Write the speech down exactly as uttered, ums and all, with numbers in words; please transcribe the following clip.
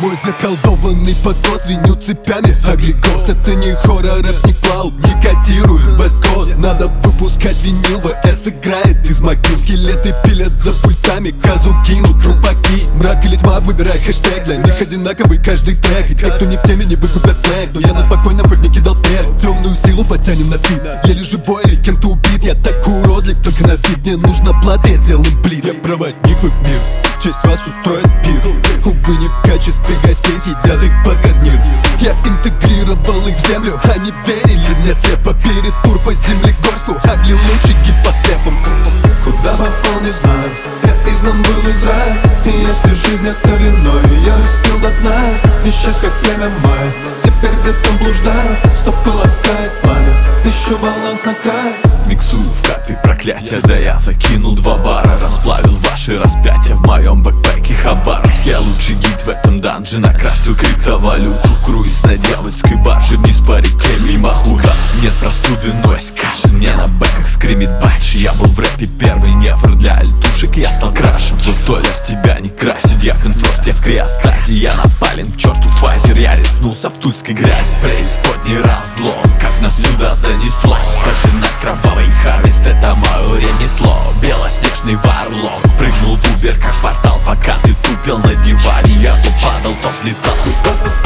Мой заколдованный подход звеню цепями облигов. Это не хоррор, рэп, не клауд, не котирует бест-код. Надо выпускать винил, ВС играет из могил. Скелеты пилят за пультами, казу кинут трупаки. Мрак или тьма, выбирай хэштег, для них одинаковый каждый трек. И те, кто не в теме, не выкупят сленг, но я на спокойном хоть не кидал перк. Темную силу потянем на фит, еле живой или кем-то убит. Я так уродлив, только на вид, мне нужно плата, я сделаем плит. Я проводник в их мир, в честь вас устроит пир. Увы, не в качестве гостей, съедят их под гарнир. Я интегрировал их в землю, они верили мне слепо. Перед тур по Землегорску, Агли лучший гид по скрепам. Куда попал, не знаю, я изнамбыл из рая. И если жизнь это вино, я испил до дна. Исчез как племя мая, теперь где-то блуждаю. Стопы ласкает пламя, ищу баланс на крае. Миксую в капе проклятия, да я закинул два бара. Расплавил ваши распятия в моем бэкпэке Хабаровск. Я лучший гид в этом данже, накрафтил криптовалюту. Круиз на дьявольской барже, вниз по реке мимо худа. Нет простуды, нось, кашель, мне на бэках скримит батч. Я был в рэпе первый нефр для альтушек, я стал крашем. Вот Толер тебя не красит, я конфрост, я в криостазе. Я напален к черту фазер, я риснулся в тульской грязи. Преисподней разлом, как нас сюда занесло. Пожинать кровавый харвест, это мое ремесло. Белоснежный варлок прыгнул в убер, как портал. Пока ты тупил на диване, я то падал, то взлетал.